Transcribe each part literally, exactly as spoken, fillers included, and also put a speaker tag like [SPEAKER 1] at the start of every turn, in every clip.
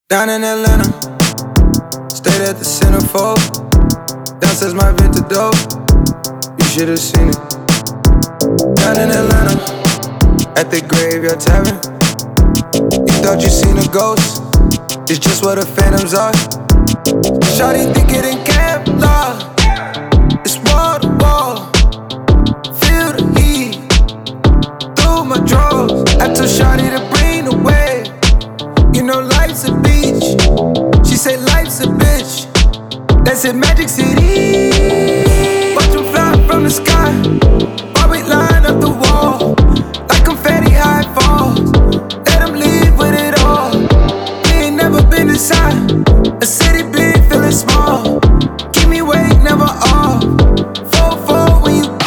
[SPEAKER 1] Down in Atlanta, stayed at the Centerfold. Downstairs my Vinta dope, you should've seen it. Down in Atlanta, at the Graveyard Tavern. You thought you seen a ghost, it's just what the phantoms are. Shawty think it in Kevlar, it's wall to wall. Feel the heat through my drawers. I told Shawty to bring the wave. You know life's a beach. She say life's a bitch. That's in Magic City. Watch them fly from the sky while we line up the wall. Like confetti high falls. Let them leave with it all. We ain't never been inside a city big, feeling small. Keep me awake, never off. four four when you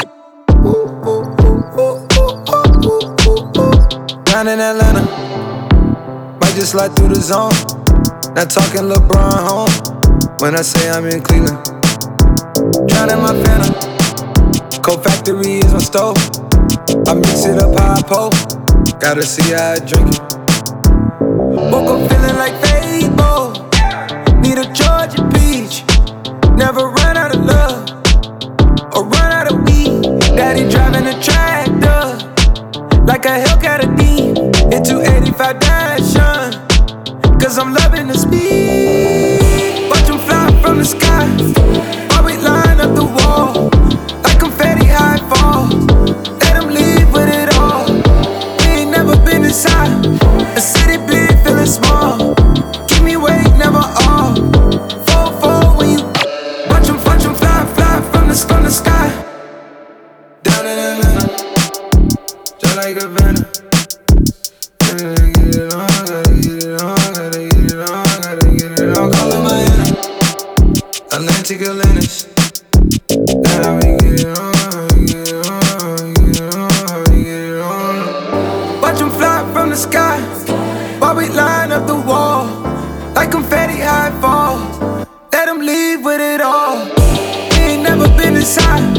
[SPEAKER 1] down in Atlanta. Might just slide through the zone. Not talking LeBron home when I say I'm in Cleveland. Drowning my Fanta. Coke Factory is my stove. I mix it up how I pour. Gotta see how I drink it. Woke up feeling like Fable. Need a Georgia peach. Never run out of love or run out of weed. Daddy driving a tractor like a Hellcat a D. In two eighty-five Dashun, cause I'm loving the speed. Watch them fly from the sky while we line up the wall. Like confetti high falls. Let them leave with it all. We ain't never been inside a city big, feeling small. Keep me awake, never off. four four when you watch them, watch them fly, fly from the, from the sky. Down in Atlanta, just like a Vanna. Gotta get it on, gotta get it on, gotta get it on, gotta get it on. Call it Miami, Atlantic Atlantis. That's how we get it on, we get it on, we get it on, we get it on. Watch them fly from the sky while we line up the wall. Like confetti high falls. Let them leave with it all. We ain't never been inside